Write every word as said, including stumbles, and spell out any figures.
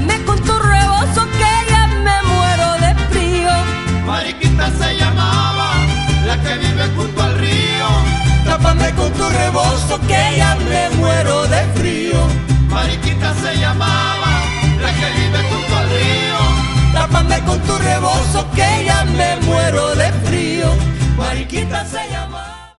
Bésame con tu rebozo que ya me muero de frío. Mariquita se llamaba la que vive junto a